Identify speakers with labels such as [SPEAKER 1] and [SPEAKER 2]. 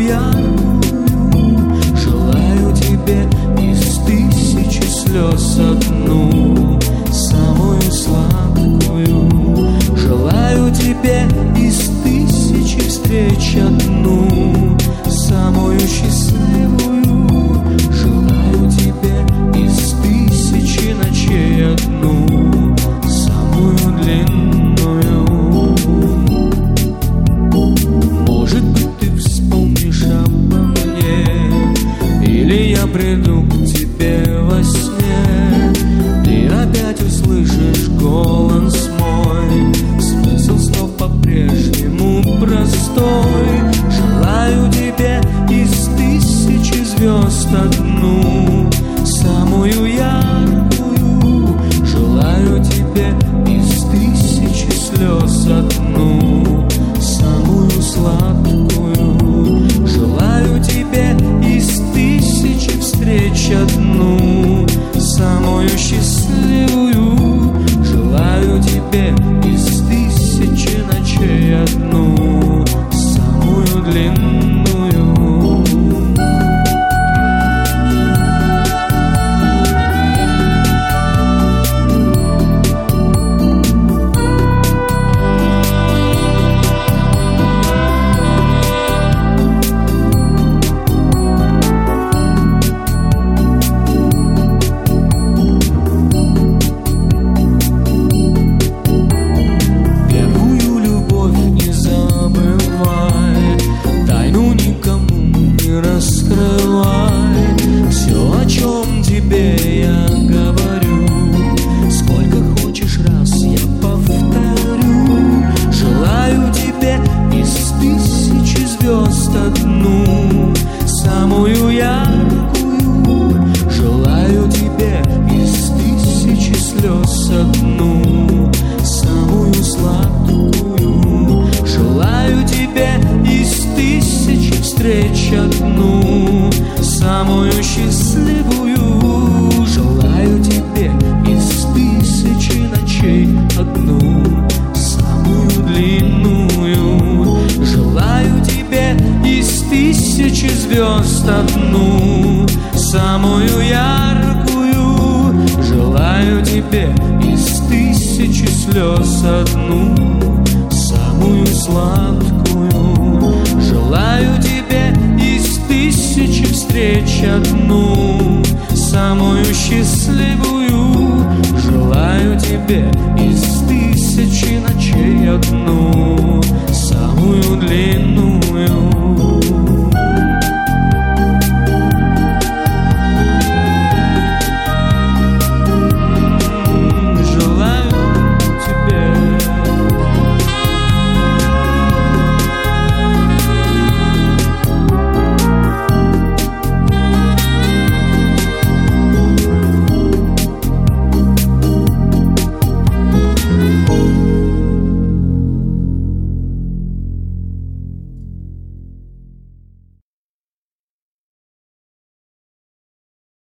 [SPEAKER 1] яркую. Желаю тебе из тысячи слез одну, самую сладкую. Желаю тебе из тысячи встреч одну, самую счастливую. Желаю тебе из тысячи ночей одну, самую длинную. Может быть, ты вспомнишь обо мне, или я приду к тебе во сне. Ты опять услышишь голос мой, смысл слов по-прежнему простой. Желаю тебе из тысячи звезд одну, самую яркую. Желаю тебе из тысячи слез одну, самую сладкую. Желаю тебе из тысячи встреч одну, самую счастливую. Желаю тебе из тысячи ночей одну, самую длинную. Одну, самую яркую. Желаю тебе из тысячи слез одну, самую сладкую. Желаю тебе из тысячи встреч одну, самую счастливую. Желаю тебе из тысячи ночей одну, самую длинную. Желаю тебе из тысячи звезд одну, самую яркую. Желаю тебе из тысячи слез одну, самую сладкую. Желаю тебе из тысячи встреч одну, самую счастливую. Желаю тебе из тысячи ночей одну, самую длинную.